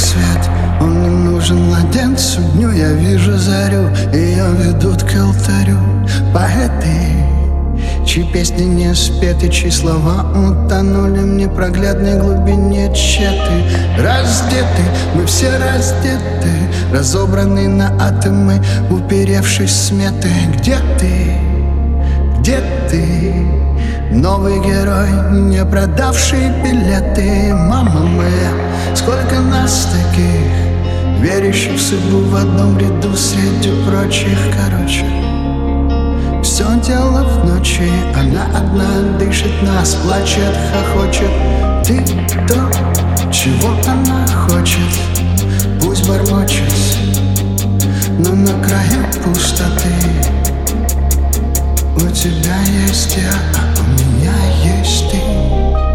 рассвет, он не нужен младенцу дню. Я вижу зарю, ее ведут к алтарю поэты, чьи песни не спеты, чьи слова утонули в непроглядной глубине тщеты. Раздеты, мы все раздеты, разобраны на атомы, уперевшись сметы. Где ты? Где ты? Новый герой, не продавший билеты. Мама моя, сколько нас таких, верящих в судьбу в одном ряду среди прочих. Короче, все дело в ночи, она одна дышит нас, плачет, хохочет. Ты то, чего она хочет, пусть бормочет, но на краю пустоты. У тебя есть я, а у меня есть ты.